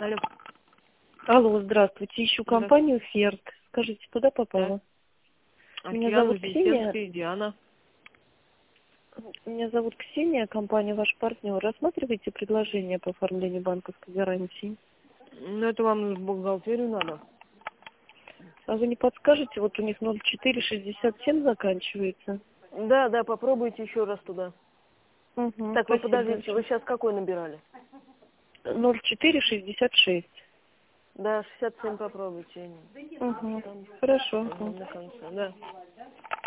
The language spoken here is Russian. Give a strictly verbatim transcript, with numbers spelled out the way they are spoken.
Алло. Алло, здравствуйте. Ищу Здравствуйте. компанию «Ферд». Скажите, куда попала? Меня Океан, зовут Ксения. Вознесенская, Диана. Меня зовут Ксения, компания «Ваш партнер». Рассматриваете предложение по оформлению банковской гарантии? Ну, это вам в бухгалтерию надо. А вы не подскажете, вот у них ноль четыре шестьдесят семь заканчивается? Да, да, попробуйте еще раз туда. Угу, Так, вы спасибо подождите, вы большое. сейчас какой набирали? ноль четыре шестьдесят шесть. Да, шестьдесят семь попробуйте. Угу, Там, хорошо. ага, Угу. на конце, да.